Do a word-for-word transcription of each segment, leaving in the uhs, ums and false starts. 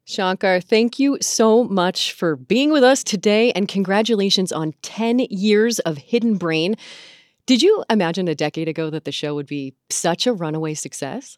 Shankar, thank you so much for being with us today, and congratulations on ten years of Hidden Brain. Did you imagine a decade ago that the show would be such a runaway success?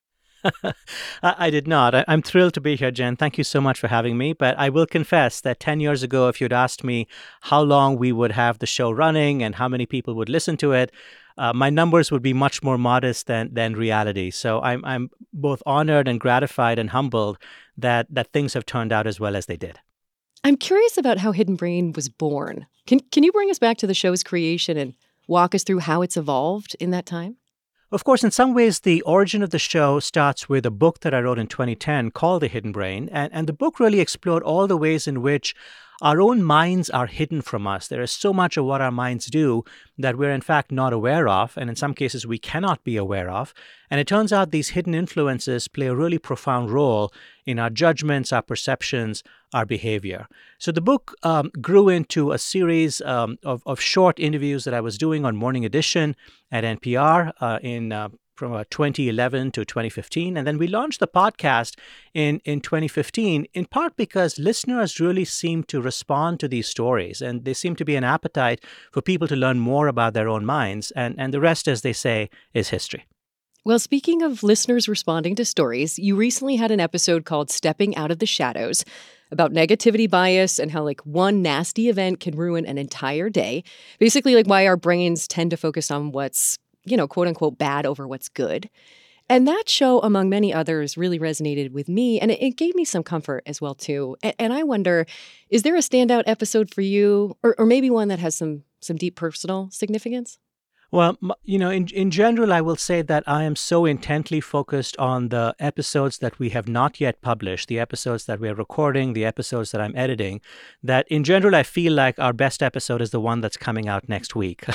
I, I did not. I, I'm thrilled to be here, Jen. Thank you so much for having me. But I will confess that ten years ago, if you'd asked me how long we would have the show running and how many people would listen to it, uh, my numbers would be much more modest than than reality. So I'm I'm both honored and gratified and humbled that that things have turned out as well as they did. I'm curious about how Hidden Brain was born. Can can you bring us back to the show's creation and walk us through how it's evolved in that time? Of course, in some ways, the origin of the show starts with a book that I wrote in twenty ten called The Hidden Brain. And, and the book really explored all the ways in which our own minds are hidden from us. There is so much of what our minds do that we're in fact not aware of, and in some cases we cannot be aware of. And it turns out these hidden influences play a really profound role in our judgments, our perceptions, our behavior. So the book um, grew into a series um, of, of short interviews that I was doing on Morning Edition at N P R uh, in uh, from uh, twenty eleven to twenty fifteen. And then we launched the podcast in, in twenty fifteen, in part because listeners really seemed to respond to these stories. And there seemed to be an appetite for people to learn more about their own minds. And, and the rest, as they say, is history. Well, speaking of listeners responding to stories, you recently had an episode called Stepping Out of the Shadows about negativity bias and how like one nasty event can ruin an entire day. Basically, like why our brains tend to focus on what's, you know, quote unquote bad over what's good. And that show, among many others, really resonated with me, and it, it gave me some comfort as well, too. And, and I wonder, is there a standout episode for you, or, or maybe one that has some some deep personal significance? Well, you know, in in general, I will say that I am so intently focused on the episodes that we have not yet published, the episodes that we're recording, the episodes that I'm editing, that in general, I feel like our best episode is the one that's coming out next week.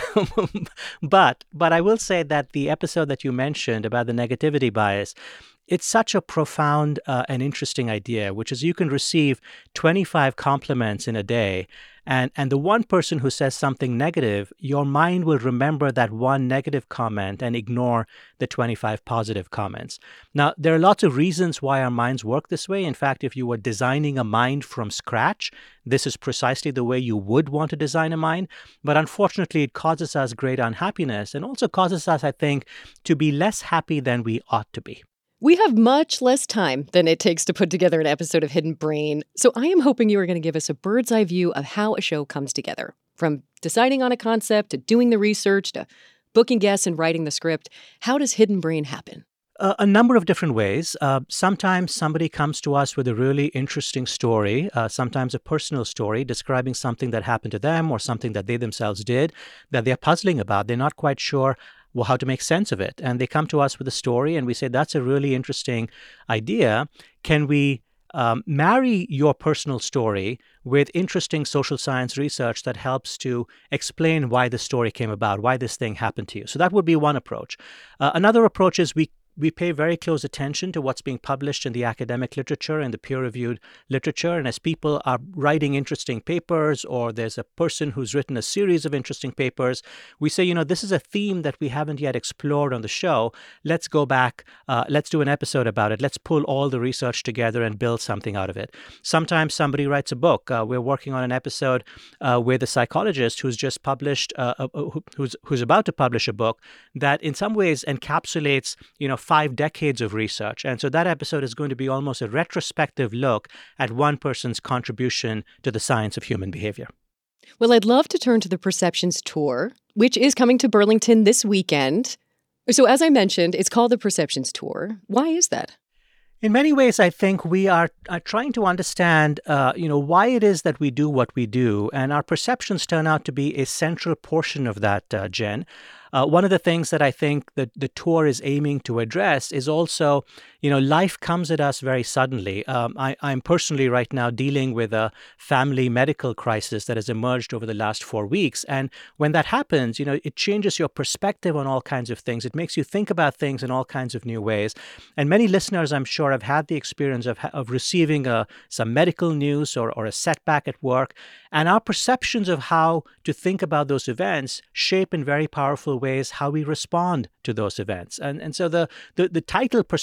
but but I will say that the episode that you mentioned about the negativity bias, it's such a profound uh, and interesting idea, which is you can receive twenty-five compliments in a day. And, and the one person who says something negative, your mind will remember that one negative comment and ignore the twenty-five positive comments. Now, there are lots of reasons why our minds work this way. In fact, if you were designing a mind from scratch, this is precisely the way you would want to design a mind. But unfortunately, it causes us great unhappiness and also causes us, I think, to be less happy than we ought to be. We have much less time than it takes to put together an episode of Hidden Brain, so I am hoping you are going to give us a bird's eye view of how a show comes together. From deciding on a concept, to doing the research, to booking guests and writing the script. How does Hidden Brain happen? Uh, a number of different ways. Uh, sometimes somebody comes to us with a really interesting story, uh, sometimes a personal story describing something that happened to them or something that they themselves did that they're puzzling about. They're not quite sure well, how to make sense of it. And they come to us with a story and we say, that's a really interesting idea. Can we um, marry your personal story with interesting social science research that helps to explain why the story came about, why this thing happened to you? So that would be one approach. Uh, another approach is we We pay very close attention to what's being published in the academic literature and the peer-reviewed literature. And as people are writing interesting papers, or there's a person who's written a series of interesting papers, we say, you know, this is a theme that we haven't yet explored on the show. Let's go back. Uh, let's do an episode about it. Let's pull all the research together and build something out of it. Sometimes somebody writes a book. Uh, we're working on an episode uh, with a psychologist who's just published, uh, uh, who's who's about to publish a book that in some ways encapsulates, you know, five decades of research. And so that episode is going to be almost a retrospective look at one person's contribution to the science of human behavior. Well, I'd love to turn to the Perceptions Tour, which is coming to Burlington this weekend. So as I mentioned, it's called the Perceptions Tour. Why is that? In many ways, I think we are, are trying to understand, uh, you know, why it is that we do what we do. And our perceptions turn out to be a central portion of that, uh, Jen. Uh, one of the things that I think that the tour is aiming to address is also, you know, life comes at us very suddenly. Um, I, I'm personally right now dealing with a family medical crisis that has emerged over the last four weeks. And when that happens, you know, it changes your perspective on all kinds of things. It makes you think about things in all kinds of new ways. And many listeners, I'm sure, have had the experience of, of receiving a, some medical news or, or a setback at work. And our perceptions of how to think about those events shape in very powerful ways how we respond to those events. And and so the, the, the title Perceptions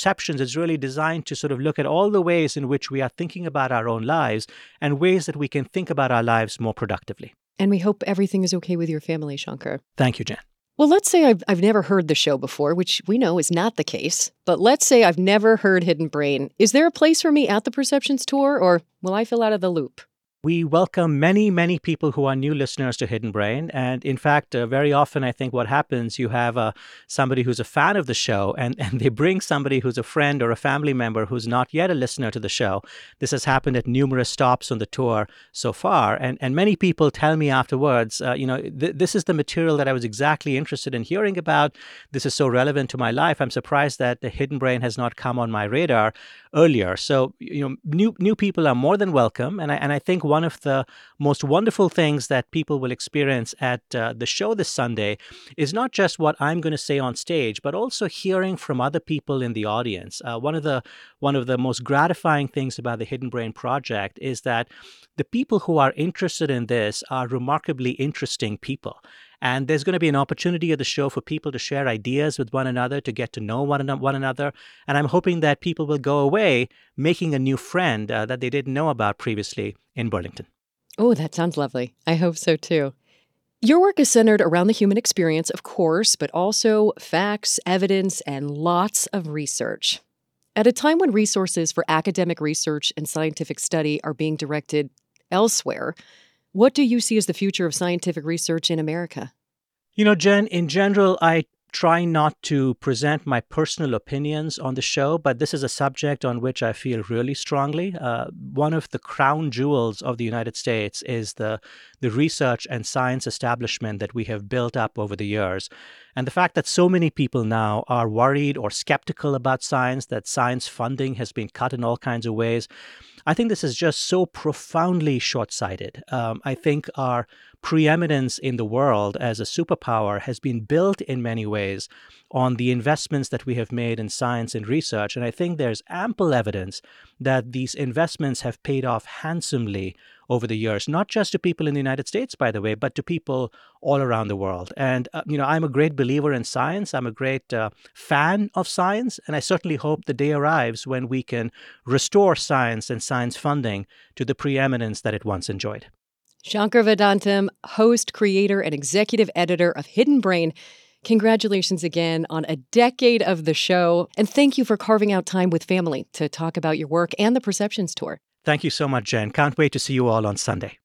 is really designed to sort of look at all the ways in which we are thinking about our own lives and ways that we can think about our lives more productively. And we hope everything is okay with your family, Shankar. Thank you, Jen. Well, let's say I've, I've never heard the show before, which we know is not the case. But let's say I've never heard Hidden Brain. Is there a place for me at the Perceptions Tour, or will I feel out of the loop? We welcome many, many people who are new listeners to Hidden Brain. And in fact, uh, very often, I think what happens, you have uh, somebody who's a fan of the show, and, and they bring somebody who's a friend or a family member who's not yet a listener to the show. This has happened at numerous stops on the tour so far. And, and many people tell me afterwards, uh, you know, th- this is the material that I was exactly interested in hearing about. This is so relevant to my life. I'm surprised that the Hidden Brain has not come on my radar earlier. So, you know, new new people are more than welcome. And I, and I think one of the most wonderful things that people will experience at uh, the show this Sunday is not just what I'm going to say on stage, but also hearing from other people in the audience. Uh, one of the one of the most gratifying things about the Hidden Brain Project is that the people who are interested in this are remarkably interesting people. And there's going to be an opportunity at the show for people to share ideas with one another, to get to know one, an- one another. And I'm hoping that people will go away making a new friend uh, that they didn't know about previously in Burlington. Oh, that sounds lovely. I hope so, too. Your work is centered around the human experience, of course, but also facts, evidence, and lots of research. At a time when resources for academic research and scientific study are being directed elsewhere, what do you see as the future of scientific research in America? You know, Jen, in general, I try not to present my personal opinions on the show, but this is a subject on which I feel really strongly. Uh, one of the crown jewels of the United States is the, the research and science establishment that we have built up over the years. And the fact that so many people now are worried or skeptical about science, that science funding has been cut in all kinds of ways, I think this is just so profoundly short-sighted. Um, I think our preeminence in the world as a superpower has been built in many ways on the investments that we have made in science and research. And I think there's ample evidence that these investments have paid off handsomely over the years, not just to people in the United States, by the way, but to people all around the world. And, uh, you know, I'm a great believer in science. I'm a great uh, fan of science. And I certainly hope the day arrives when we can restore science and science funding to the preeminence that it once enjoyed. Shankar Vedantam, host, creator, and executive editor of Hidden Brain. Congratulations again on a decade of the show. And thank you for carving out time with family to talk about your work and the Perceptions Tour. Thank you so much, Jen. Can't wait to see you all on Sunday.